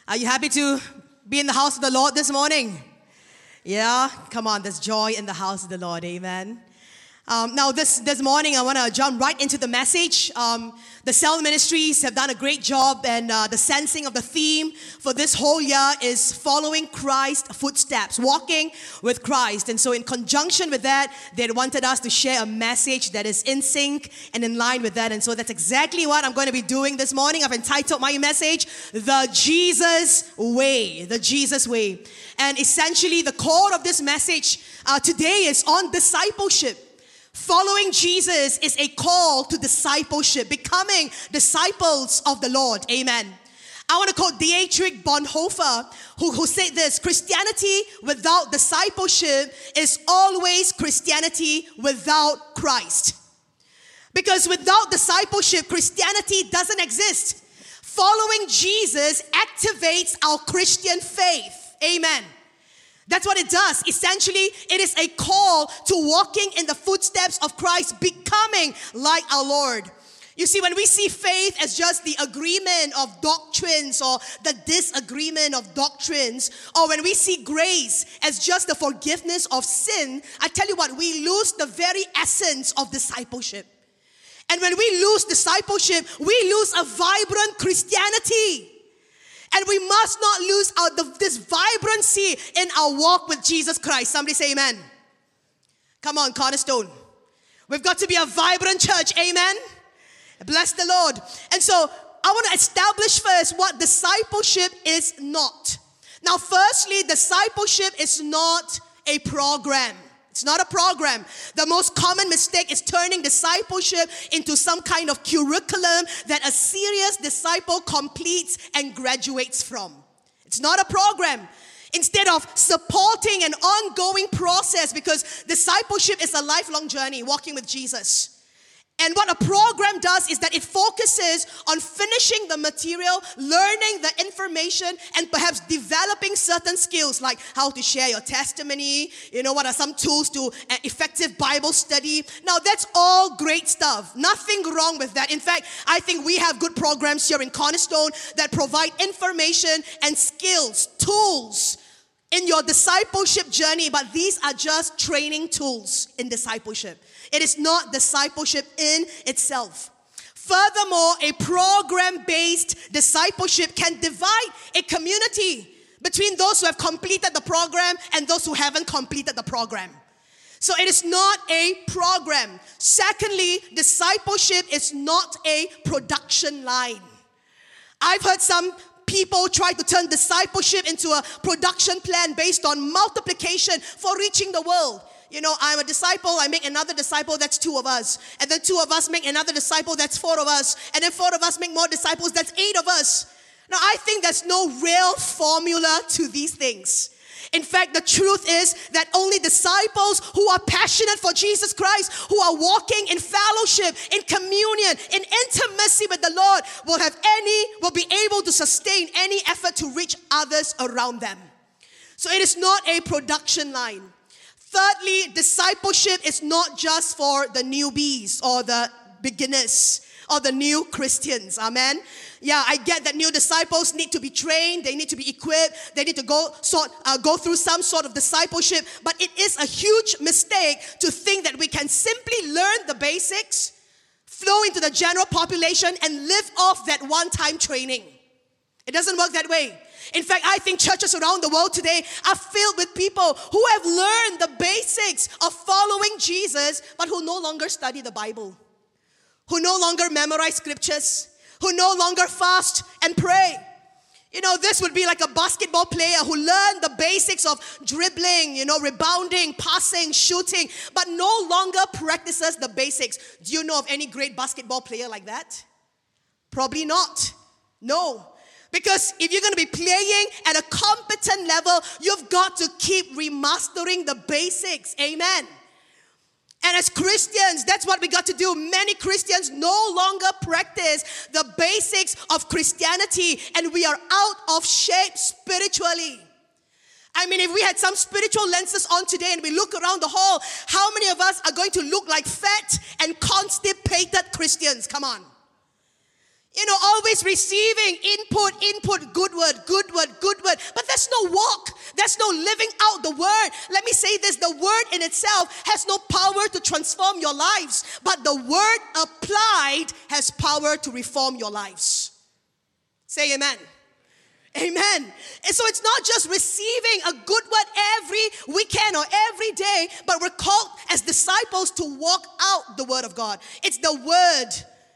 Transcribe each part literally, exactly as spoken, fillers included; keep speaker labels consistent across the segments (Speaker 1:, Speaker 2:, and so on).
Speaker 1: Are you happy to be in the house of the Lord this morning? Yeah? Come on, there's joy in the house of the Lord. Amen. Um, now, this, this morning, I want to jump right into the message. Um, the Cell Ministries have done a great job, and uh, the sensing of the theme for this whole year is following Christ's footsteps, walking with Christ. And so in conjunction with that, they wanted us to share a message that is in sync and in line with that. And so that's exactly what I'm going to be doing this morning. I've entitled my message, The Jesus Way. The Jesus Way. And essentially, the core of this message uh, today is on discipleship. Following Jesus is a call to discipleship, becoming disciples of the Lord. Amen. I want to quote Dietrich Bonhoeffer, who, who said this: Christianity without discipleship is always Christianity without Christ. Because without discipleship, Christianity doesn't exist. Following Jesus activates our Christian faith. Amen. That's what it does. Essentially, it is a call to walking in the footsteps of Christ, becoming like our Lord. You see, when we see faith as just the agreement of doctrines or the disagreement of doctrines, or when we see grace as just the forgiveness of sin, I tell you what, we lose the very essence of discipleship. And when we lose discipleship, we lose a vibrant Christianity. And we must not lose out the, this vibrancy in our walk with Jesus Christ. Somebody say amen. Come on, Cornerstone. We've got to be a vibrant church. Amen. Bless the Lord. And so I want to establish first what discipleship is not. Now, firstly, discipleship is not a program. It's not a program. The most common mistake is turning discipleship into some kind of curriculum that a serious disciple completes and graduates from. It's not a program. Instead of supporting an ongoing process, because discipleship is a lifelong journey, walking with Jesus. And what a program does is that it focuses on finishing the material, learning the information, and perhaps developing certain skills like how to share your testimony, you know, what are some tools to uh, effective Bible study. Now, that's all great stuff. Nothing wrong with that. In fact, I think we have good programs here in Cornerstone that provide information and skills, tools in your discipleship journey, but these are just training tools in discipleship. It is not discipleship in itself. Furthermore, a program-based discipleship can divide a community between those who have completed the program and those who haven't completed the program. So it is not a program. Secondly, discipleship is not a production line. I've heard some people try to turn discipleship into a production plan based on multiplication for reaching the world. You know, I'm a disciple, I make another disciple, that's two of us. And then two of us make another disciple, that's four of us. And then four of us make more disciples, that's eight of us. Now, I think there's no real formula to these things. In fact, the truth is that only disciples who are passionate for Jesus Christ, who are walking in fellowship, in communion, in intimacy with the Lord, will have any, will be able to sustain any effort to reach others around them. So it is not a production line. Thirdly, discipleship is not just for the newbies or the beginners or the new Christians. Amen. Yeah, I get that new disciples need to be trained, they need to be equipped, they need to go sort uh, go through some sort of discipleship, but it is a huge mistake to think that we can simply learn the basics, flow into the general population, and live off that one-time training. It doesn't work that way. In fact, I think churches around the world today are filled with people who have learned the basics of following Jesus, but who no longer study the Bible, who no longer memorize scriptures, who no longer fast and pray. You know, this would be like a basketball player who learned the basics of dribbling, you know, rebounding, passing, shooting, but no longer practices the basics. Do you know of any great basketball player like that? Probably not. No. Because if you're going to be playing at a competent level, you've got to keep remastering the basics. Amen. And as Christians, that's what we got to do. Many Christians no longer practice the basics of Christianity, and we are out of shape spiritually. I mean, if we had some spiritual lenses on today and we look around the hall, how many of us are going to look like fat and constipated Christians? Come on. You know, always receiving input, input, good word, good word, good word. But there's no walk. There's no living out the word. Let me say this, the word in itself has no power to transform your lives. But the word applied has power to reform your lives. Say amen. Amen. And so it's not just receiving a good word every weekend or every day, but we're called as disciples to walk out the word of God. It's the word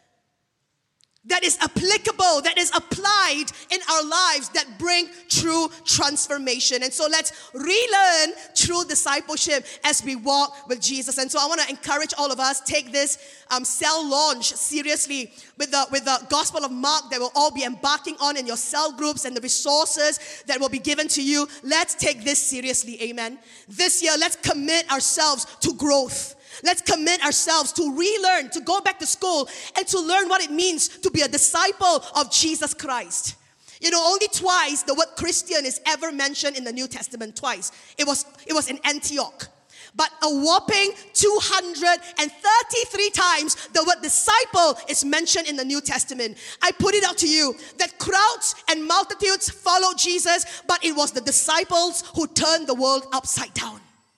Speaker 1: that is applicable, that is applied in our lives, that bring true transformation. And so let's relearn true discipleship as we walk with Jesus. And so I want to encourage all of us, take this um, cell launch seriously with the, with the Gospel of Mark that we'll all be embarking on in your cell groups and the resources that will be given to you. Let's take this seriously, amen. This year, let's commit ourselves to growth. Let's commit ourselves to relearn, to go back to school and to learn what it means to be a disciple of Jesus Christ. You know, only twice the word Christian is ever mentioned in the New Testament, twice. It was, it was in Antioch. But a whopping two hundred thirty-three times the word disciple is mentioned in the New Testament. I put it out to you that crowds and multitudes followed Jesus, but it was the disciples who turned the world upside down.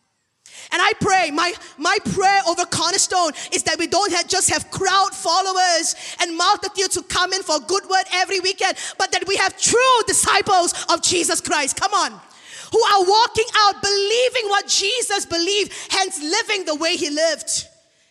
Speaker 1: And I pray, my, my prayer over Cornerstone is that we don't have, just have crowd followers and multitudes who come in for a good word every weekend, but that we have true disciples of Jesus Christ. Come on. Who are walking out, believing what Jesus believed, hence living the way he lived.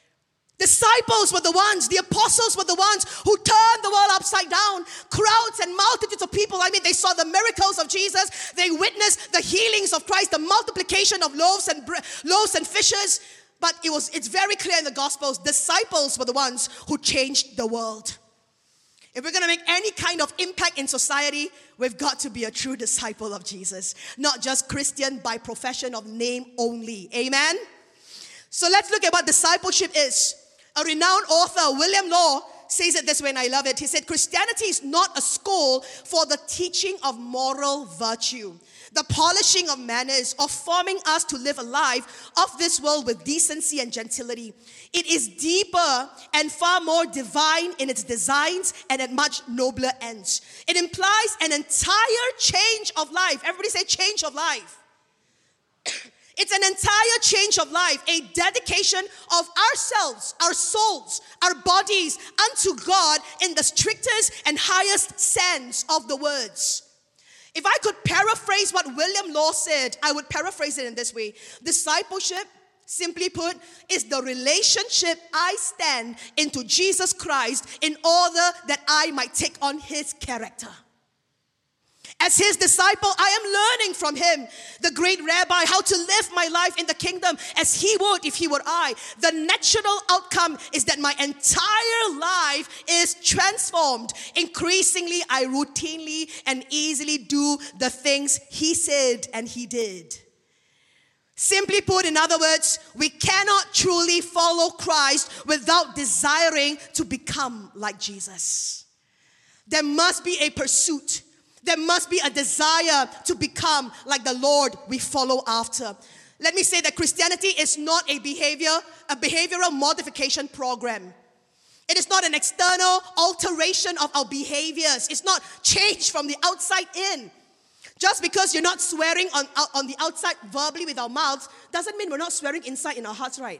Speaker 1: Disciples were the ones, the apostles were the ones who turned the world upside down. Crowds and multitudes of people, I mean, they saw the miracles of Jesus. They witnessed the healings of Christ, the multiplication of loaves and bre- loaves and fishes. But it was, it's very clear in the Gospels, disciples were the ones who changed the world. If we're going to make any kind of impact in society, we've got to be a true disciple of Jesus. Not just Christian by profession of name only. Amen? So let's look at what discipleship is. A renowned author, William Law, says it this way, and I love it. He said, Christianity is not a school for the teaching of moral virtue, the polishing of manners, or forming us to live a life of this world with decency and gentility. It is deeper and far more divine in its designs and at much nobler ends. It implies an entire change of life. Everybody say change of life. It's an entire change of life, a dedication of ourselves, our souls, our bodies unto God in the strictest and highest sense of the words. If I could paraphrase what William Law said, I would paraphrase it in this way. Discipleship, simply put, is the relationship I stand into Jesus Christ in order that I might take on his character. As his disciple, I am learning from him, the great rabbi, how to live my life in the kingdom as he would if he were I. The natural outcome is that my entire life is transformed. Increasingly, I routinely and easily do the things he said and he did. Simply put, in other words, we cannot truly follow Christ without desiring to become like Jesus. There must be a pursuit. There must be a desire to become like the Lord we follow after. Let me say that Christianity is not a behavior, a behavioral modification program. It is not an external alteration of our behaviors. It's not change from the outside in. Just because you're not swearing on, on the outside verbally with our mouths doesn't mean we're not swearing inside in our hearts, right?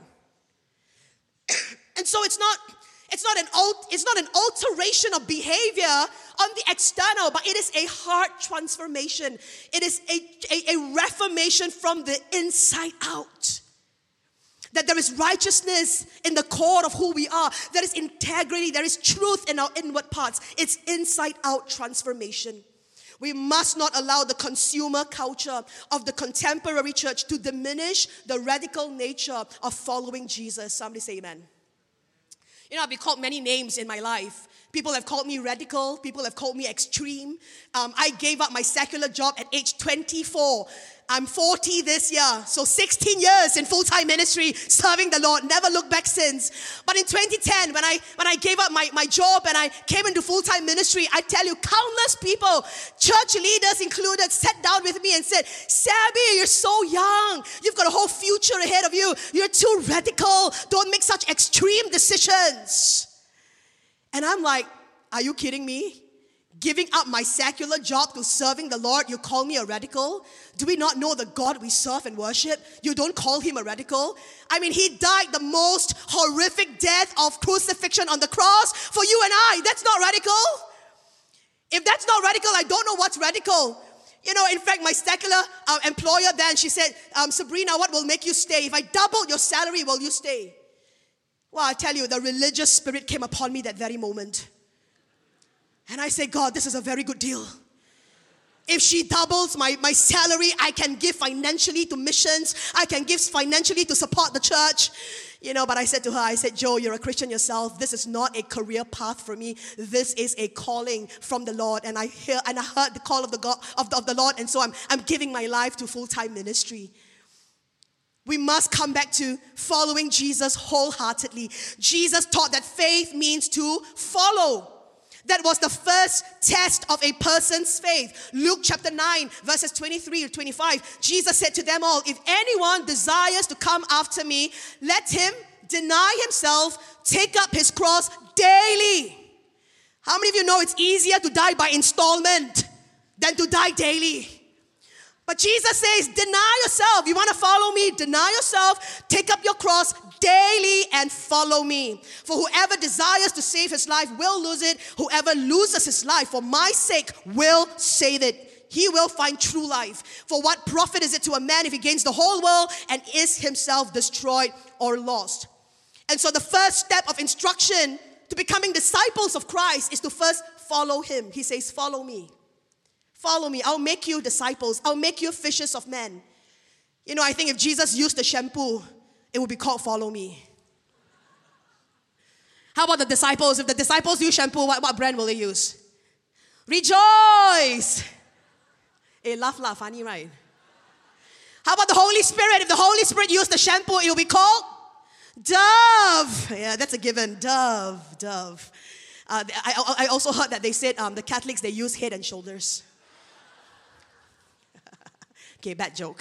Speaker 1: And so it's not It's not an it's not an alteration of behavior on the external, but it is a heart transformation. It is a, a, a reformation from the inside out. That there is righteousness in the core of who we are. There is integrity. There is truth in our inward parts. It's inside out transformation. We must not allow the consumer culture of the contemporary church to diminish the radical nature of following Jesus. Somebody say amen. You know, I've been called many names in my life. People have called me radical. People have called me extreme. Um, I gave up my secular job at age twenty-four. I'm forty this year, so sixteen years in full-time ministry, serving the Lord. Never looked back since. But in twenty ten, when I when I gave up my, my job and I came into full-time ministry, I tell you, countless people, church leaders included, sat down with me and said, Sabby, you're so young. You've got a whole future ahead of you. You're too radical. Don't make such extreme decisions. And I'm like, are you kidding me? Giving up my secular job to serving the Lord, you call me a radical? Do we not know the God we serve and worship? You don't call him a radical? I mean, he died the most horrific death of crucifixion on the cross for you and I. That's not radical. If that's not radical, I don't know what's radical. You know, in fact, my secular uh, employer then, she said, um, Sabrina, what will make you stay? If I doubled your salary, will you stay? Well, I tell you, the religious spirit came upon me that very moment. And I say, God, this is a very good deal. If she doubles my, my salary, I can give financially to missions. I can give financially to support the church. You know, but I said to her, I said, Jo, you're a Christian yourself. This is not a career path for me. This is a calling from the Lord. And I hear and I heard the call of the God of the, of the Lord. And so I'm, I'm giving my life to full-time ministry. We must come back to following Jesus wholeheartedly. Jesus taught that faith means to follow. That was the first test of a person's faith. Luke chapter nine, verses twenty-three to twenty-five. Jesus said to them all, if anyone desires to come after me, let him deny himself, take up his cross daily. How many of you know it's easier to die by installment than to die daily? But Jesus says, deny yourself. You want to follow me? Deny yourself, take up your cross daily and follow me. For whoever desires to save his life will lose it. Whoever loses his life for my sake will save it. He will find true life. For what profit is it to a man if he gains the whole world and is himself destroyed or lost? And so the first step of instruction to becoming disciples of Christ is to first follow him. He says, follow me. Follow me. I'll make you disciples. I'll make you fishers of men. You know, I think if Jesus used the shampoo, it would be called follow me. How about the disciples? If the disciples use shampoo, what, what brand will they use? Rejoice. Hey, laugh, laugh, funny, right? How about the Holy Spirit? If the Holy Spirit used the shampoo, it will be called Dove. Yeah, that's a given. Dove, Dove. Uh, I, I also heard that they said um, the Catholics, they use Head and Shoulders. Okay, bad joke.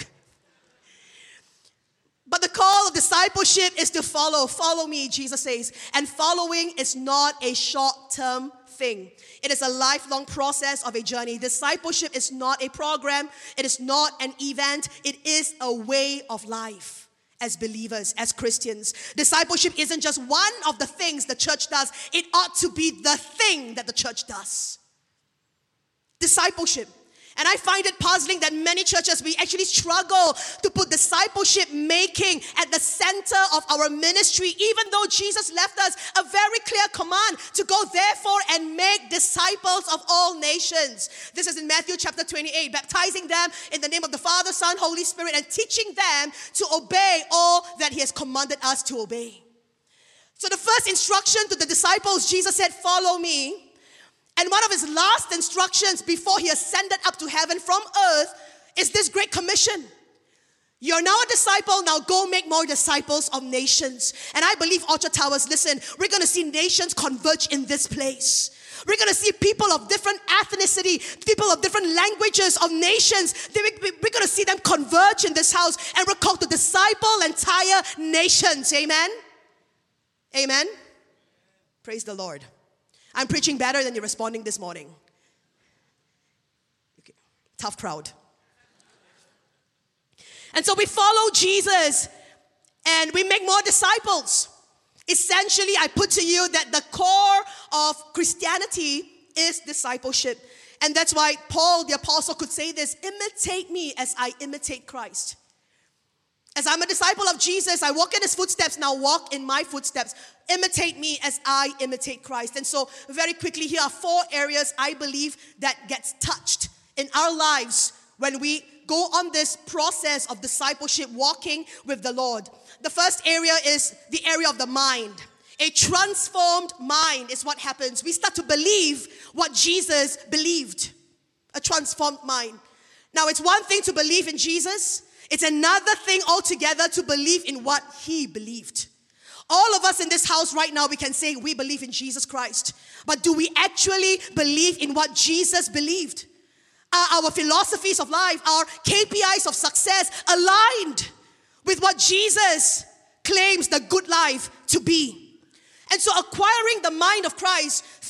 Speaker 1: But the call of discipleship is to follow. Follow me, Jesus says. And following is not a short-term thing. It is a lifelong process of a journey. Discipleship is not a program. It is not an event. It is a way of life as believers, as Christians. Discipleship isn't just one of the things the church does. It ought to be the thing that the church does. Discipleship. And I find it puzzling that many churches, we actually struggle to put discipleship making at the center of our ministry, even though Jesus left us a very clear command to go therefore and make disciples of all nations. This is in Matthew chapter twenty-eight, baptizing them in the name of the Father, Son, Holy Spirit, and teaching them to obey all that he has commanded us to obey. So the first instruction to the disciples, Jesus said, follow me. And one of his last instructions before he ascended up to heaven from earth is this great commission. You're now a disciple, now go make more disciples of nations. And I believe Orchard Towers, listen, we're going to see nations converge in this place. We're going to see people of different ethnicity, people of different languages, of nations. We're going to see them converge in this house, and we're called to disciple entire nations. Amen? Amen? Praise the Lord. I'm preaching better than you're responding this morning. Okay. Tough crowd. And so we follow Jesus and we make more disciples. Essentially, I put to you that the core of Christianity is discipleship. And that's why Paul the apostle could say this, imitate me as I imitate Christ. As I'm a disciple of Jesus, I walk in his footsteps, now walk in my footsteps. Imitate me as I imitate Christ. And so very quickly, here are four areas I believe that gets touched in our lives when we go on this process of discipleship, walking with the Lord. The first area is the area of the mind. A transformed mind is what happens. We start to believe what Jesus believed. A transformed mind. Now, it's one thing to believe in Jesus. It's another thing altogether to believe in what he believed. All of us in this house right now, we can say we believe in Jesus Christ. But do we actually believe in what Jesus believed? Are our philosophies of life, our K P Is of success aligned with what Jesus claims the good life to be? And so acquiring the mind of Christ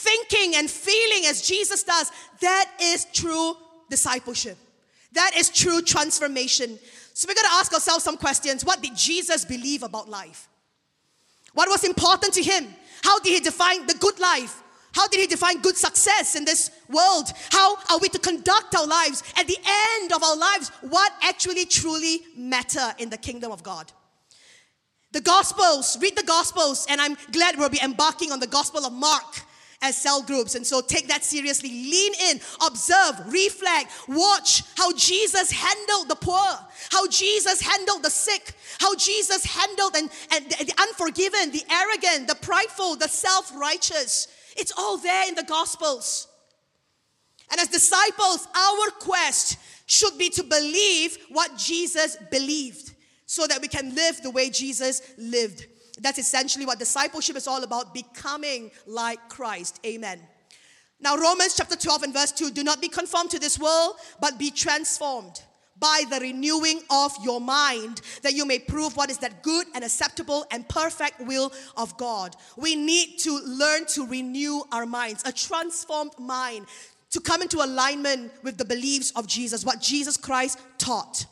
Speaker 1: thinking and feeling as Jesus does, that is true discipleship. That is true transformation. So we're going to ask ourselves some questions. What did Jesus believe about life? What was important to him? How did he define the good life? How did he define good success in this world? How are we to conduct our lives? At the end of our lives, what actually truly matter in the kingdom of God? The Gospels, read the Gospels, and I'm glad we'll be embarking on the Gospel of Mark as cell groups. And so take that seriously. Lean in, observe, reflect, watch how Jesus handled the poor, how Jesus handled the sick, how Jesus handled and, and the unforgiven, the arrogant, the prideful, the self-righteous. It's all there in the Gospels. And as disciples, our quest should be to believe what Jesus believed so that we can live the way Jesus lived. That's essentially what discipleship is all about, becoming like Christ. Amen. Now, Romans chapter twelve and verse two, do not be conformed to this world, but be transformed by the renewing of your mind, that you may prove what is that good and acceptable and perfect will of God. We need to learn to renew our minds, a transformed mind, to come into alignment with the beliefs of Jesus, what Jesus Christ taught.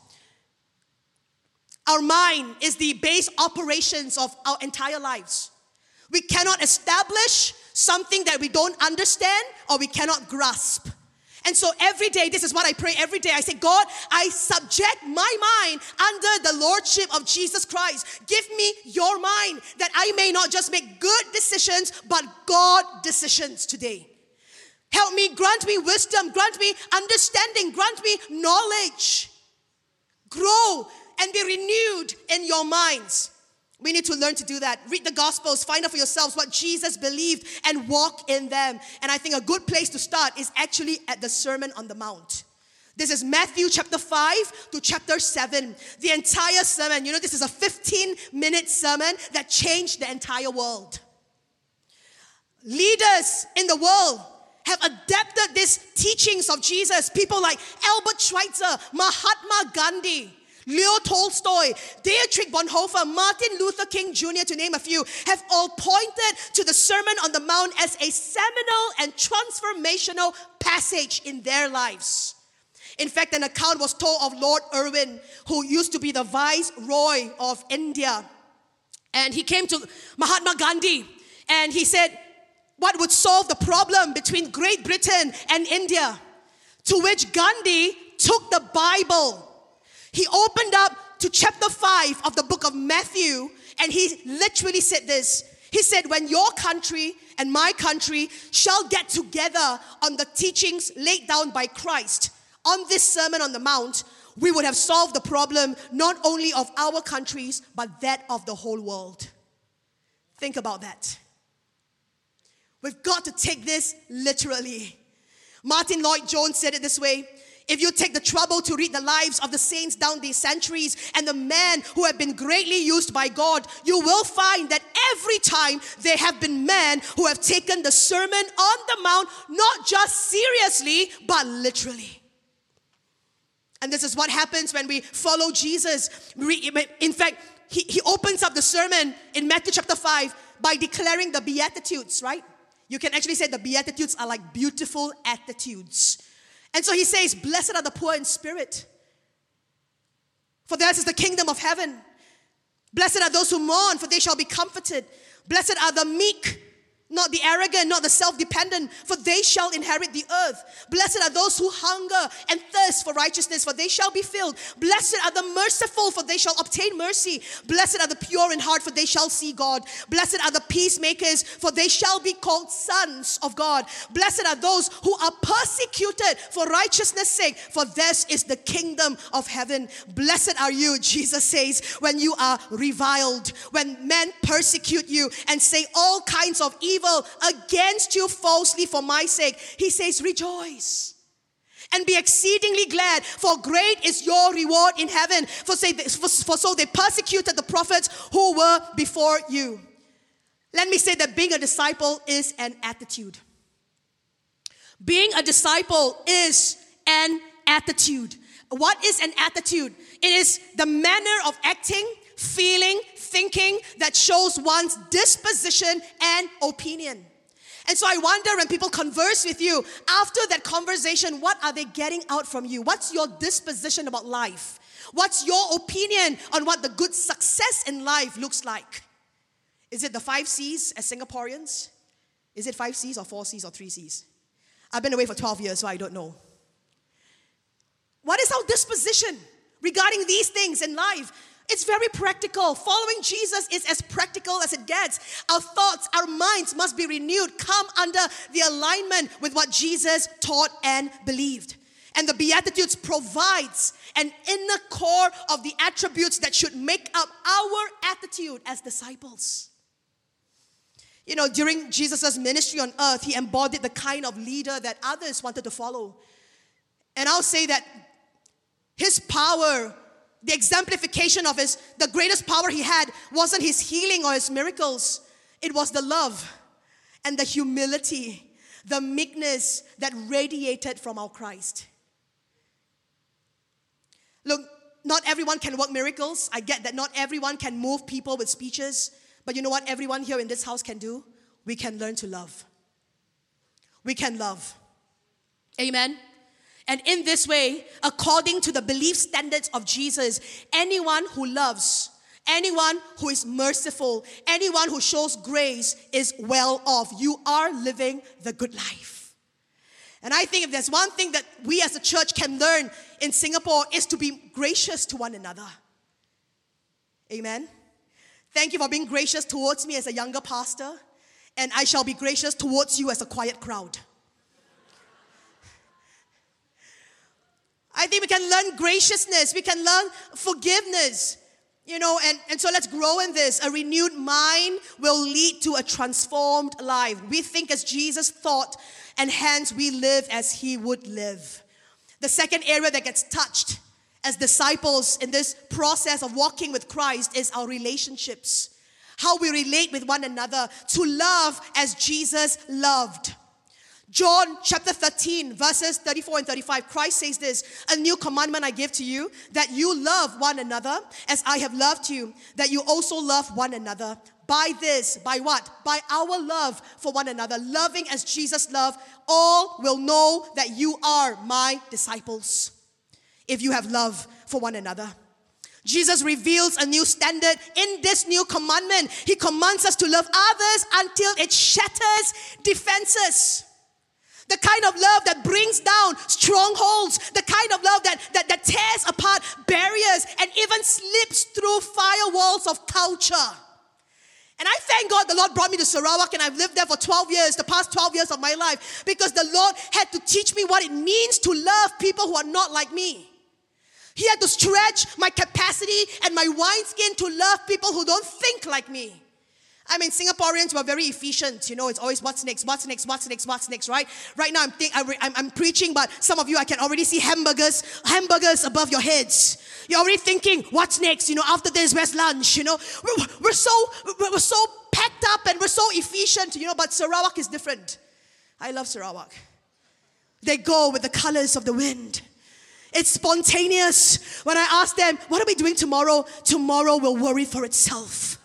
Speaker 1: Our mind is the base operations of our entire lives. We cannot establish something that we don't understand or we cannot grasp. And so every day, this is what I pray every day. I say, God, I subject my mind under the lordship of Jesus Christ. Give me your mind that I may not just make good decisions, but God decisions today. Help me, grant me wisdom, grant me understanding, grant me knowledge. Grow and be renewed in your minds. We need to learn to do that. Read the Gospels, find out for yourselves what Jesus believed and walk in them. And I think a good place to start is actually at the Sermon on the Mount. This is Matthew chapter five to chapter seven. The entire sermon, you know, this is a fifteen minute sermon that changed the entire world. Leaders in the world have adapted these teachings of Jesus. People like Albert Schweitzer, Mahatma Gandhi, Leo Tolstoy, Dietrich Bonhoeffer, Martin Luther King Junior, to name a few, have all pointed to the Sermon on the Mount as a seminal and transformational passage in their lives. In fact, an account was told of Lord Irwin, who used to be the Viceroy of India. And he came to Mahatma Gandhi and he said, what would solve the problem between Great Britain and India? To which Gandhi took the Bible. He opened up to chapter five of the book of Matthew, and he literally said this. He said, when your country and my country shall get together on the teachings laid down by Christ on this Sermon on the Mount, we would have solved the problem not only of our countries, but that of the whole world. Think about that. We've got to take this literally. Martin Lloyd-Jones said it this way: if you take the trouble to read the lives of the saints down the centuries and the men who have been greatly used by God, you will find that every time there have been men who have taken the Sermon on the Mount not just seriously, but literally. And this is what happens when we follow Jesus. In fact, he, he opens up the sermon in Matthew chapter five by declaring the Beatitudes, right? You can actually say the Beatitudes are like beautiful attitudes. And so he says, blessed are the poor in spirit, for theirs is the kingdom of heaven. Blessed are those who mourn, for they shall be comforted. Blessed are the meek, not the arrogant, not the self-dependent, for they shall inherit the earth. Blessed are those who hunger and thirst for righteousness, for they shall be filled. Blessed are the merciful, for they shall obtain mercy. Blessed are the pure in heart, for they shall see God. Blessed are the peacemakers, for they shall be called sons of God. Blessed are those who are persecuted for righteousness' sake, for theirs is the kingdom of heaven. Blessed are you, Jesus says, when you are reviled, when men persecute you and say all kinds of evil against you falsely for my sake. He says, rejoice and be exceedingly glad, for great is your reward in heaven. For, say, for, for so they persecuted the prophets who were before you. Let me say that being a disciple is an attitude. Being a disciple is an attitude. What is an attitude? It is the manner of acting, feeling, thinking that shows one's disposition and opinion. And so I wonder when people converse with you, after that conversation, what are they getting out from you? What's your disposition about life? What's your opinion on what the good success in life looks like? Is it the five C's as Singaporeans? Is it five C's or four C's or three C's? I've been away for twelve years, so I don't know. What is our disposition regarding these things in life? It's very practical. Following Jesus is as practical as it gets. Our thoughts, our minds must be renewed, come under the alignment with what Jesus taught and believed. And the Beatitudes provides an inner core of the attributes that should make up our attitude as disciples. You know, during Jesus' ministry on earth, he embodied the kind of leader that others wanted to follow. And I'll say that his power, the exemplification of his, the greatest power he had wasn't his healing or his miracles. It was the love and the humility, the meekness that radiated from our Christ. Look, not everyone can work miracles. I get that not everyone can move people with speeches. But you know what everyone here in this house can do? We can learn to love. We can love. Amen? And in this way, according to the belief standards of Jesus, anyone who loves, anyone who is merciful, anyone who shows grace is well off. You are living the good life. And I think if there's one thing that we as a church can learn in Singapore is to be gracious to one another. Amen? Thank you for being gracious towards me as a younger pastor, and I shall be gracious towards you as a quiet crowd. I think we can learn graciousness, we can learn forgiveness, you know, and, and so let's grow in this. A renewed mind will lead to a transformed life. We think as Jesus thought, and hence we live as he would live. The second area that gets touched as disciples in this process of walking with Christ is our relationships. How we relate with one another, to love as Jesus loved. John chapter thirteen, verses thirty-four and thirty-five, Christ says this, "A new commandment I give to you, that you love one another as I have loved you, that you also love one another. By this," by what? By our love for one another, loving as Jesus loved, "all will know that you are my disciples, if you have love for one another." Jesus reveals a new standard in this new commandment. He commands us to love others until it shatters defenses. The kind of love that brings down strongholds. The kind of love that, that, that tears apart barriers and even slips through firewalls of culture. And I thank God the Lord brought me to Sarawak, and I've lived there for twelve years, the past twelve years of my life, because the Lord had to teach me what it means to love people who are not like me. He had to stretch my capacity and my wineskin to love people who don't think like me. I mean, Singaporeans were very efficient. You know, it's always what's next, what's next, what's next, what's next, right? Right now I'm think, I'm, I'm preaching, but some of you, I can already see hamburgers, hamburgers above your heads. You're already thinking, what's next? You know, after this, where's lunch? You know, we're, we're so we're so packed up and we're so efficient. You know, but Sarawak is different. I love Sarawak. They go with the colors of the wind. It's spontaneous. When I ask them, what are we doing tomorrow? Tomorrow will worry for itself.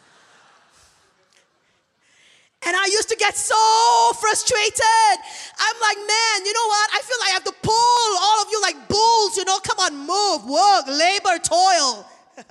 Speaker 1: And I used to get so frustrated. I'm like, man, you know what? I feel like I have to pull all of you like bulls, you know. Come on, move, work, labor, toil.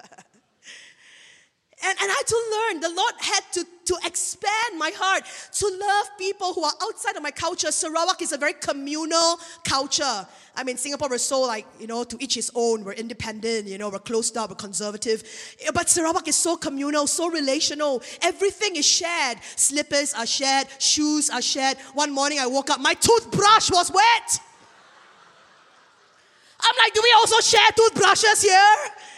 Speaker 1: And, and I had to learn. The Lord had to, to expand my heart to love people who are outside of my culture. Sarawak is a very communal culture. I mean, Singapore, we're so like, you know, to each his own. We're independent, you know, we're closed up, we're conservative. But Sarawak is so communal, so relational. Everything is shared. Slippers are shared, shoes are shared. One morning I woke up, my toothbrush was wet. I'm like, do we also share toothbrushes here?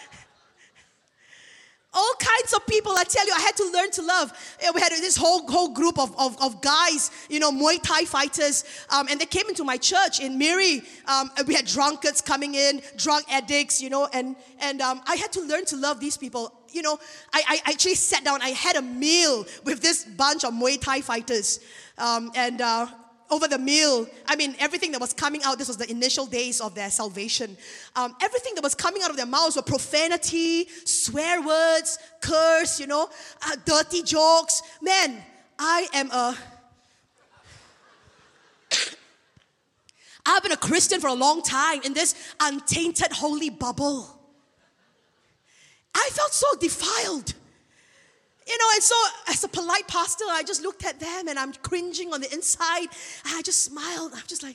Speaker 1: All kinds of people, I tell you, I had to learn to love. We had this whole whole group of, of, of guys, you know, Muay Thai fighters, um, and they came into my church in Miri. Um, we had drunkards coming in, drug addicts, you know, and, and um, I had to learn to love these people. You know, I, I actually sat down, I had a meal with this bunch of Muay Thai fighters, um, and uh, over the meal, I mean, everything that was coming out, this was the initial days of their salvation. Um, everything that was coming out of their mouths were profanity, swear words, curse, you know, uh, dirty jokes. Man, I am a... I've been a Christian for a long time in this untainted holy bubble. I felt so defiled. You know, and so as a polite pastor, I just looked at them and I'm cringing on the inside. And I just smiled. I'm just like,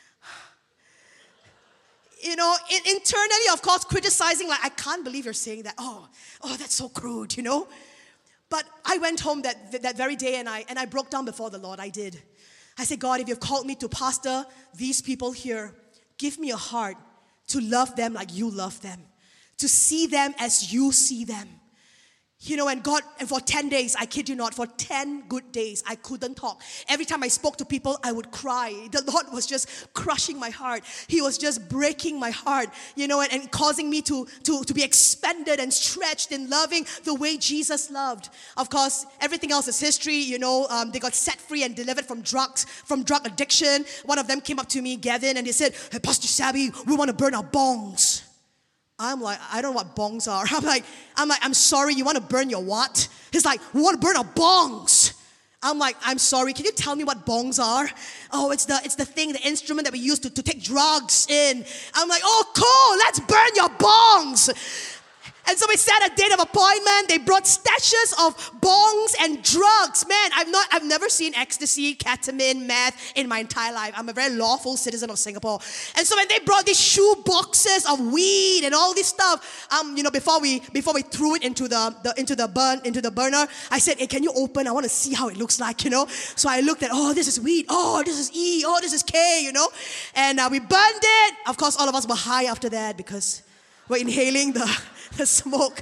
Speaker 1: you know, in, internally, of course, criticizing, like, I can't believe you're saying that. Oh, oh, that's so crude, you know. But I went home that, that very day and I, and I broke down before the Lord. I did. I said, God, if you've called me to pastor these people here, give me a heart to love them like you love them, to see them as you see them. You know, and God, and for ten days, I kid you not, for ten good days, I couldn't talk. Every time I spoke to people, I would cry. The Lord was just crushing my heart. He was just breaking my heart, you know, and, and causing me to, to, to be expanded and stretched in loving the way Jesus loved. Of course, everything else is history, you know. Um, they got set free and delivered from drugs, from drug addiction. One of them came up to me, Gavin, and he said, hey, Pastor Sabby, we want to burn our bongs. I'm like, I don't know what bongs are. I'm like, I'm like, I'm sorry, you want to burn your what? He's like, we want to burn our bongs. I'm like, I'm sorry, can you tell me what bongs are? Oh, it's the it's the thing, the instrument that we use to, to take drugs in. I'm like, oh, cool, let's burn your bongs. And so we set a date of appointment. They brought stashes of bongs and drugs. Man, I've not, I've never seen ecstasy, ketamine, meth in my entire life. I'm a very lawful citizen of Singapore. And so when they brought these shoe boxes of weed and all this stuff, um, you know, before we before we threw it into the, the into the burn into the burner, I said, hey, can you open? I want to see how it looks like, you know. So I looked at, oh, this is weed. Oh, this is E. Oh, this is K, you know. And uh, we burned it. Of course, all of us were high after that because we're inhaling the. the smoke.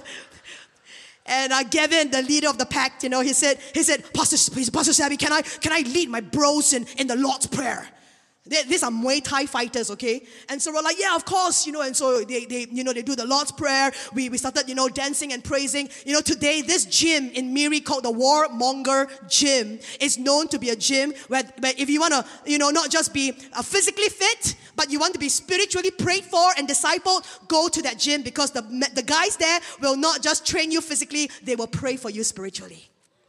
Speaker 1: And uh, Gavin, the leader of the pact, you know, he said, he said, Pastor, Pastor Sabby, can I, can I lead my bros in, in the Lord's Prayer? They, these are Muay Thai fighters, okay? And so we're like, yeah, of course, you know, and so they, they you know, they do the Lord's Prayer. We, we started, you know, dancing and praising. You know, today, this gym in Miri called the Warmonger Gym is known to be a gym where, where if you want to, you know, not just be uh, physically fit, but you want to be spiritually prayed for and discipled, go to that gym because the, the guys there will not just train you physically, they will pray for you spiritually.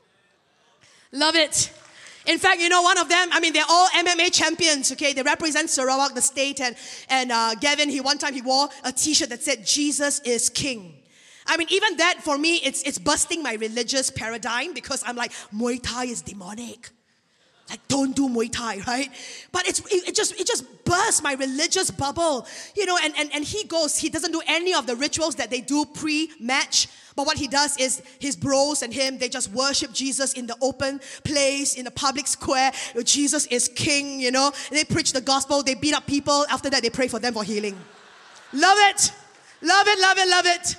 Speaker 1: Love it. In fact, you know, one of them, I mean, they're all M M A champions, okay? They represent Sarawak, the state, and, and uh, Gavin, he one time he wore a t-shirt that said, Jesus is King. I mean, even that, for me, it's it's busting my religious paradigm because I'm like, Muay Thai is demonic. Like, don't do Muay Thai, right? But it's it, it just it just bursts my religious bubble. You know, and, and, and he goes, he doesn't do any of the rituals that they do pre-match. But what he does is his bros and him, they just worship Jesus in the open place, in the public square. Jesus is king, you know. They preach the gospel, they beat up people. After that, they pray for them for healing. Love it. Love it, love it, love it.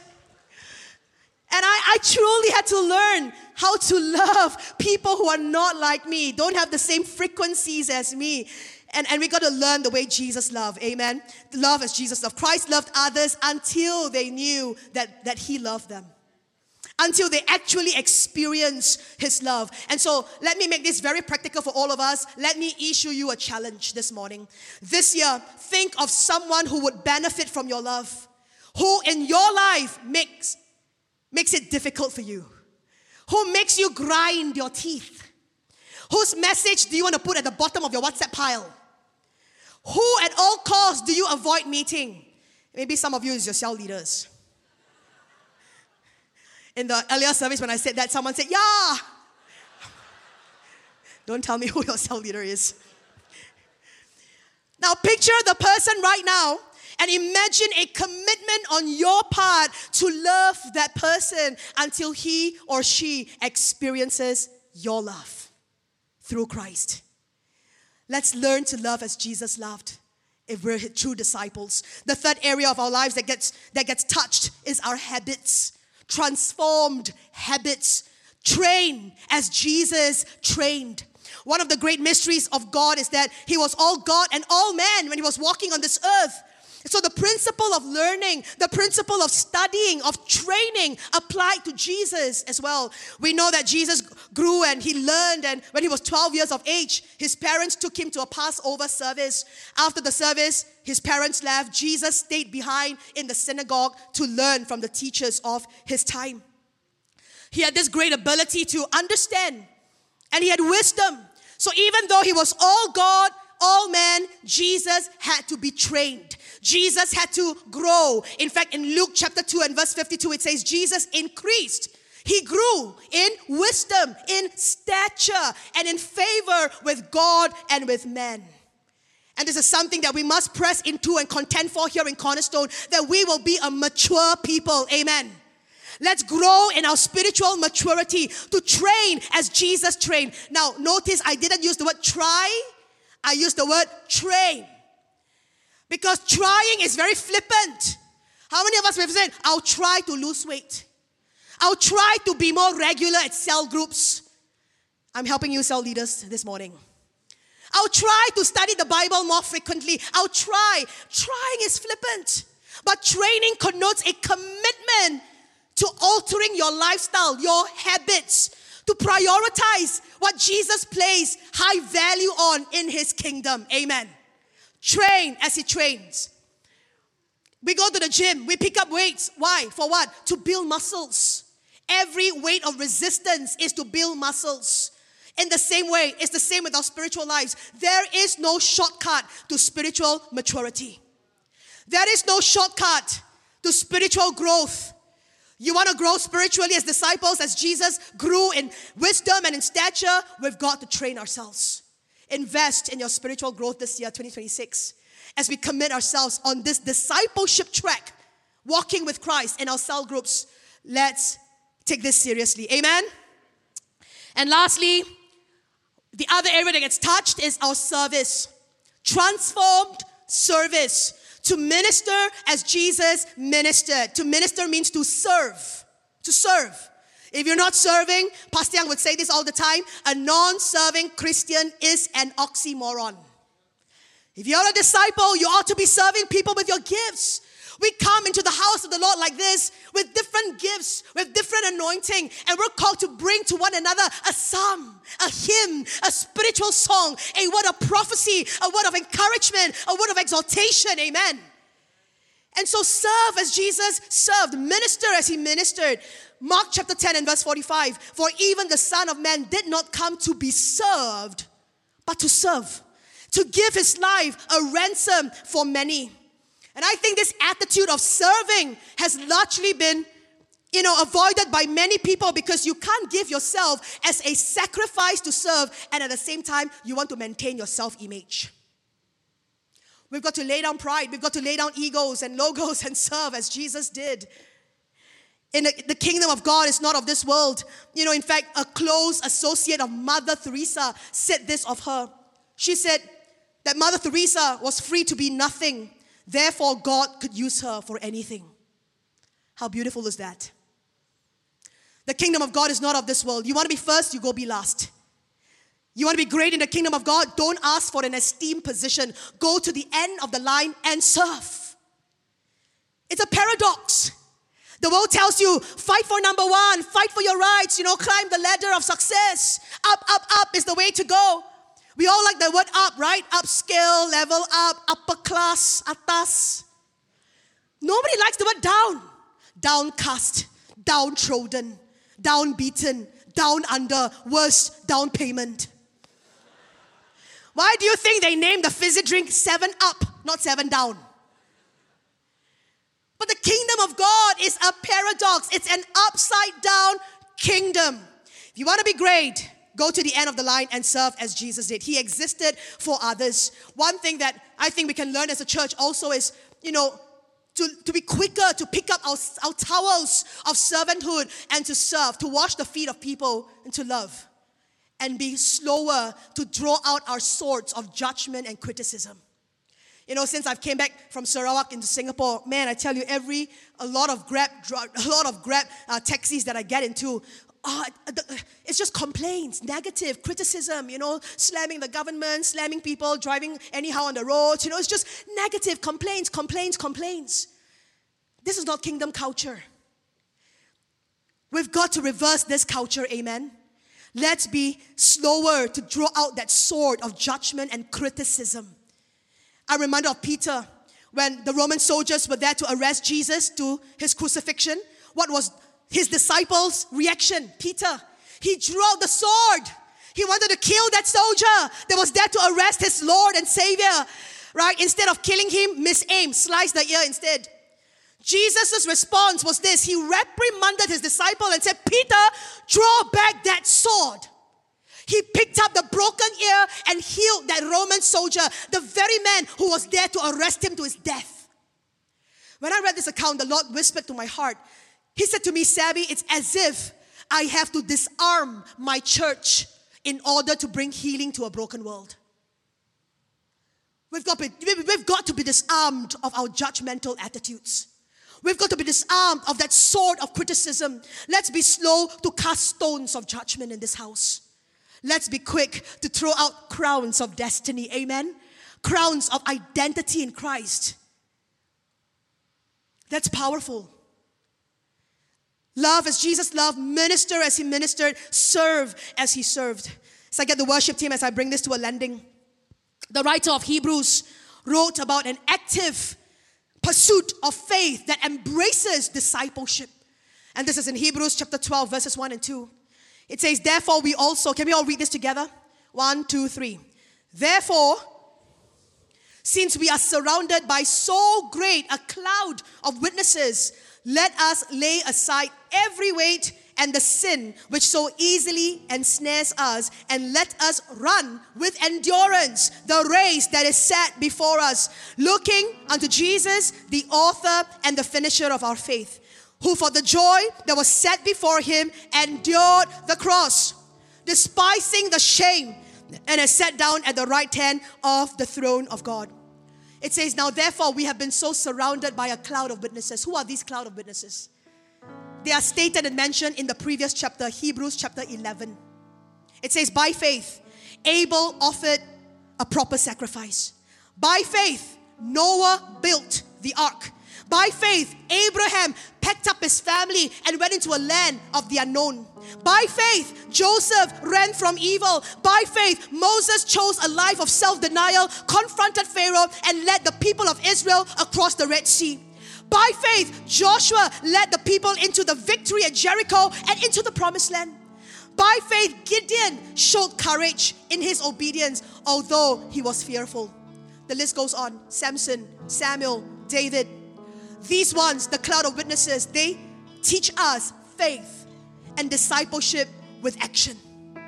Speaker 1: And I, I truly had to learn how to love people who are not like me, don't have the same frequencies as me. And, and we got to learn the way Jesus loved. Amen. Love as Jesus loved. Christ loved others until they knew that, that he loved them. Until they actually experience his love. And so let me make this very practical for all of us. Let me issue you a challenge this morning. This year, think of someone who would benefit from your love. Who in your life makes, makes it difficult for you. Who makes you grind your teeth. Whose message do you want to put at the bottom of your WhatsApp pile? Who at all costs do you avoid meeting? Maybe some of you is your cell leaders. In the earlier service, when I said that, someone said, yeah. Don't tell me who your cell leader is. Now, picture the person right now and imagine a commitment on your part to love that person until he or she experiences your love through Christ. Let's learn to love as Jesus loved if we're true disciples. The third area of our lives that gets, that gets touched is our habits. Transformed habits. Train as Jesus trained. One of the great mysteries of God is that he was all God and all man when he was walking on this earth. So the principle of learning, the principle of studying, of training applied to Jesus as well. We know that Jesus grew and he learned, and when he was twelve years of age, his parents took him to a Passover service. After the service, his parents left. Jesus stayed behind in the synagogue to learn from the teachers of his time. He had this great ability to understand, and he had wisdom. So even though he was all God, all men, Jesus had to be trained. Jesus had to grow. In fact, in Luke chapter two and verse fifty-two, it says, Jesus increased. He grew in wisdom, in stature, and in favor with God and with men. And this is something that we must press into and contend for here in Cornerstone, that we will be a mature people. Amen. Let's grow in our spiritual maturity to train as Jesus trained. Now, notice I didn't use the word try. I used the word train. Because trying is very flippant. How many of us have said, I'll try to lose weight. I'll try to be more regular at cell groups. I'm helping you cell leaders this morning. I'll try to study the Bible more frequently. I'll try. Trying is flippant. But training connotes a commitment to altering your lifestyle, your habits, to prioritize what Jesus placed high value on in his kingdom. Amen. Train as he trains. We go to the gym, we pick up weights. Why? For what? To build muscles. Every weight of resistance is to build muscles. In the same way, it's the same with our spiritual lives. There is no shortcut to spiritual maturity. There is no shortcut to spiritual growth. You want to grow spiritually as disciples, as Jesus grew in wisdom and in stature, we've got to train ourselves. Invest in your spiritual growth this year, twenty twenty-six, as we commit ourselves on this discipleship track, walking with Christ in our cell groups. Let's take this seriously. Amen? And lastly, the other area that gets touched is our service. Transformed service. To minister as Jesus ministered. To minister means to serve. To serve. If you're not serving, Pastor Young would say this all the time, a non-serving Christian is an oxymoron. If you're a disciple, you ought to be serving people with your gifts. We come into the house of the Lord like this with different gifts, with different anointing, and we're called to bring to one another a psalm, a hymn, a spiritual song, a word of prophecy, a word of encouragement, a word of exaltation. Amen. And so serve as Jesus served, minister as he ministered. Mark chapter ten and verse forty-five, for even the Son of Man did not come to be served, but to serve, to give his life a ransom for many. And I think this attitude of serving has largely been, you know, avoided by many people because you can't give yourself as a sacrifice to serve and at the same time you want to maintain your self-image. We've got to lay down pride. We've got to lay down egos and logos and serve as Jesus did. In the, the kingdom of God is not of this world. You know, in fact, a close associate of Mother Teresa said this of her. She said that Mother Teresa was free to be nothing. Therefore, God could use her for anything. How beautiful is that? The kingdom of God is not of this world. You want to be first, you go be last. You want to be great in the kingdom of God, don't ask for an esteemed position. Go to the end of the line and serve. It's a paradox. The world tells you, fight for number one, fight for your rights, you know, climb the ladder of success. Up, up, up is the way to go. We all like the word up, right? Upscale, level up, upper class, atas. Nobody likes the word down. Downcast, downtrodden, downbeaten, down under, worse, down payment. Why do you think they named the fizzy drink seven up, not seven down? But the kingdom of God is a paradox. It's an upside down kingdom. If you want to be great, go to the end of the line and serve as Jesus did. He existed for others. One thing that I think we can learn as a church also is, you know, to, to be quicker, to pick up our, our towels of servanthood and to serve, to wash the feet of people and to love. And be slower to draw out our swords of judgment and criticism. You know, since I've came back from Sarawak into Singapore, man, I tell you, every, a lot of Grab, a lot of Grab uh, taxis that I get into, Oh, it's just complaints, negative criticism, you know, slamming the government, slamming people, driving anyhow on the roads. You know, it's just negative complaints, complaints, complaints. This is not kingdom culture. We've got to reverse this culture, amen? Let's be slower to draw out that sword of judgment and criticism. I remember of Peter when the Roman soldiers were there to arrest Jesus to his crucifixion. What was his disciples' reaction? Peter, he drew out the sword. He wanted to kill that soldier that was there to arrest his Lord and Savior, right? Instead of killing him, misaim, slice the ear instead. Jesus' response was this. He reprimanded his disciple and said, Peter, draw back that sword. He picked up the broken ear and healed that Roman soldier, the very man who was there to arrest him to his death. When I read this account, the Lord whispered to my heart. He said to me, Savvy, it's as if I have to disarm my church in order to bring healing to a broken world. We've got, to be, we've got to be disarmed of our judgmental attitudes. We've got to be disarmed of that sword of criticism. Let's be slow to cast stones of judgment in this house. Let's be quick to throw out crowns of destiny. Amen? Crowns of identity in Christ. That's powerful. Love as Jesus loved, minister as he ministered, serve as he served. So I get the worship team as I bring this to a landing. The writer of Hebrews wrote about an active pursuit of faith that embraces discipleship. And this is in Hebrews chapter twelve, verses one and two. It says, therefore we also, can we all read this together? One, two, three. Therefore, since we are surrounded by so great a cloud of witnesses, let us lay aside every weight and the sin which so easily ensnares us, and let us run with endurance the race that is set before us, looking unto Jesus, the author and the finisher of our faith, who for the joy that was set before him endured the cross, despising the shame, and is set down at the right hand of the throne of God. It says, now therefore we have been so surrounded by a cloud of witnesses. Who are these cloud of witnesses? They are stated and mentioned in the previous chapter, Hebrews chapter eleven. It says, by faith, Abel offered a proper sacrifice. By faith, Noah built the ark. By faith, Abraham packed up his family and went into a land of the unknown. By faith, Joseph ran from evil. By faith, Moses chose a life of self-denial, confronted Pharaoh, and led the people of Israel across the Red Sea. By faith, Joshua led the people into the victory at Jericho and into the promised land. By faith, Gideon showed courage in his obedience, although he was fearful. The list goes on. Samson, Samuel, David. These ones, the cloud of witnesses, they teach us faith and discipleship with action.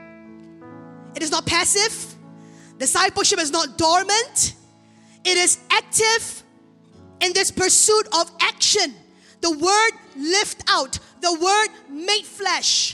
Speaker 1: It is not passive. Discipleship is not dormant. It is active in this pursuit of action. The word lived out. The word made flesh.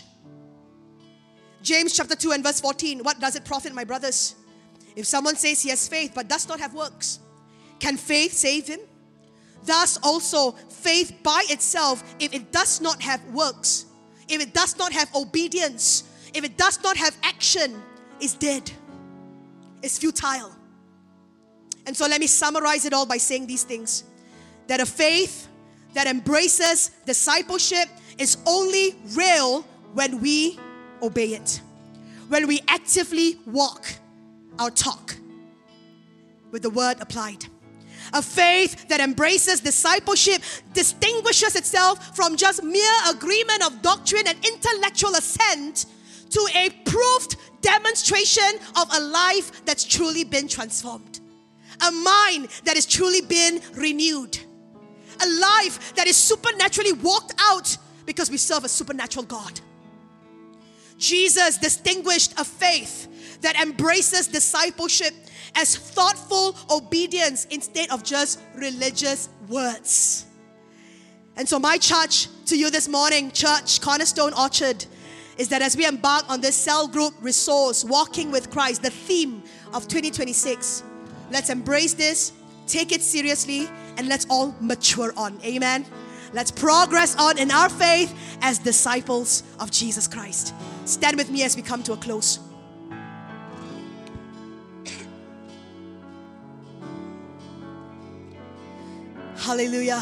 Speaker 1: James chapter two and verse fourteen. What does it profit, my brothers? If someone says he has faith but does not have works, can faith save him? Thus also, faith by itself, if it does not have works, if it does not have obedience, if it does not have action, is dead. It's futile. And so let me summarize it all by saying these things. That a faith that embraces discipleship is only real when we obey it. When we actively walk our talk with the word applied. A faith that embraces discipleship distinguishes itself from just mere agreement of doctrine and intellectual assent to a proved demonstration of a life that's truly been transformed. A mind that has truly been renewed. A life that is supernaturally walked out because we serve a supernatural God. Jesus distinguished a faith that embraces discipleship as thoughtful obedience instead of just religious words. And so my charge to you this morning, church, Cornerstone Orchard, is that as we embark on this cell group resource, Walking with Christ, the theme of twenty twenty-six, let's embrace this, take it seriously, and let's all mature on. Amen. Let's progress on in our faith as disciples of Jesus Christ. Stand with me as we come to a close. Hallelujah.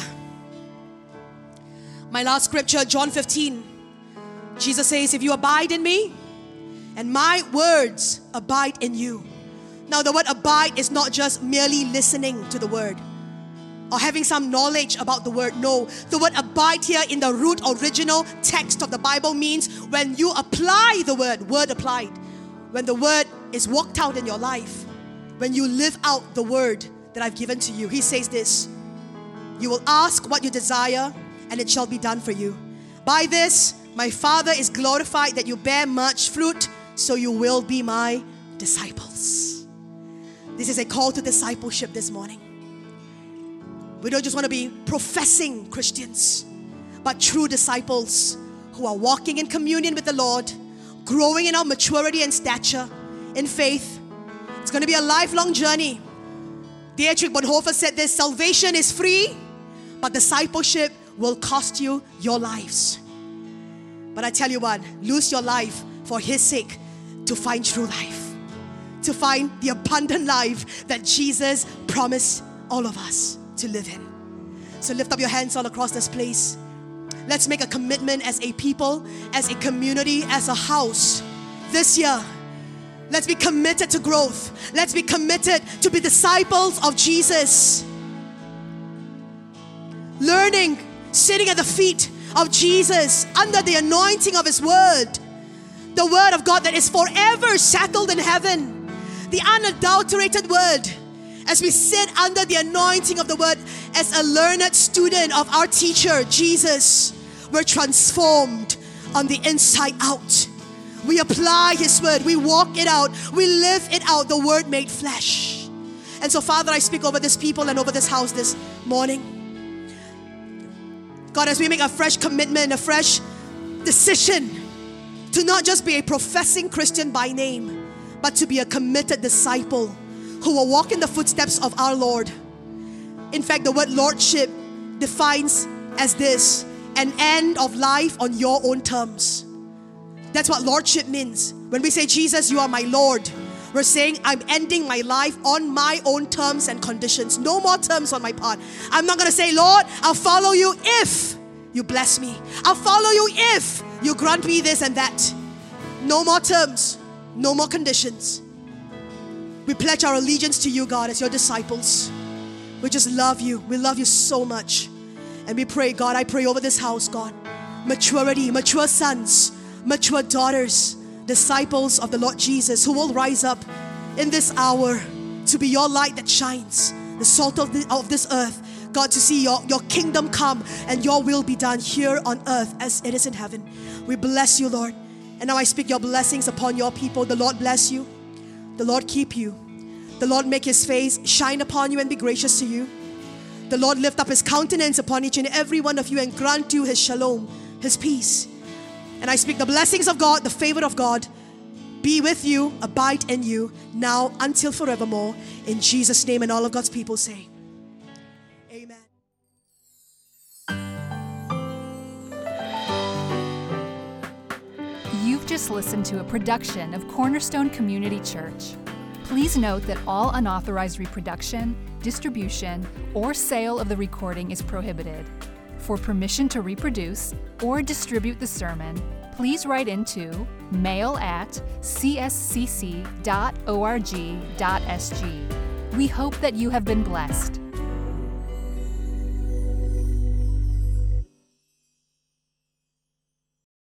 Speaker 1: My last scripture, John fifteen. Jesus says, if you abide in me and my words abide in you. Now the word abide is not just merely listening to the word or having some knowledge about the word. No, the word abide here in the root original text of the Bible means when you apply the word, word applied. when the word is walked out in your life, when you live out the word that I've given to you, he says this: you will ask what you desire, and it shall be done for you. By this, my Father is glorified, that you bear much fruit, so you will be my disciples. This is a call to discipleship this morning. We don't just want to be professing Christians, but true disciples who are walking in communion with the Lord, growing in our maturity and stature in faith. It's going to be a lifelong journey. Dietrich Bonhoeffer said this: salvation is free, but discipleship will cost you your lives. But I tell you what, lose your life for his sake to find true life, to find the abundant life that Jesus promised all of us to live in. So lift up your hands all across this place. Let's make a commitment as a people, as a community, as a house. This year, let's be committed to growth. Let's be committed to be disciples of Jesus. Learning, sitting at the feet of Jesus, under the anointing of his word. The word of God that is forever settled in heaven. The unadulterated word. As we sit under the anointing of the word, as a learned student of our teacher, Jesus, we're transformed on the inside out. We apply his word. We walk it out. We live it out. The word made flesh. And so, Father, I speak over this people and over this house this morning. God, as we make a fresh commitment, a fresh decision to not just be a professing Christian by name, but to be a committed disciple who will walk in the footsteps of our Lord. In fact, the word lordship defines as this: an end of life on your own terms. That's what lordship means. When we say, Jesus, you are my Lord, we're saying, I'm ending my life on my own terms and conditions. No more terms on my part. I'm not going to say, Lord, I'll follow you if you bless me. I'll follow you if you grant me this and that. No more terms. No more conditions. We pledge our allegiance to you, God, as your disciples. We just love you. We love you so much. And we pray, God, I pray over this house, God. Maturity, mature sons, mature daughters, disciples of the Lord Jesus, who will rise up in this hour to be your light that shines, the salt of, the, of this earth. God, to see your, your kingdom come and your will be done here on earth as it is in heaven. We bless you, Lord. And now I speak your blessings upon your people. The Lord bless you. The Lord keep you. The Lord make his face shine upon you and be gracious to you. The Lord lift up his countenance upon each and every one of you and grant you his shalom, his peace. And I speak the blessings of God, the favor of God, be with you, abide in you, now until forevermore. In Jesus' name, and all of God's people say, amen.
Speaker 2: You've just listened to a production of Cornerstone Community Church. Please note that all unauthorized reproduction, distribution, or sale of the recording is prohibited. For permission to reproduce or distribute the sermon, please write into mail at c s c c dot org dot s g. We hope that you have been blessed.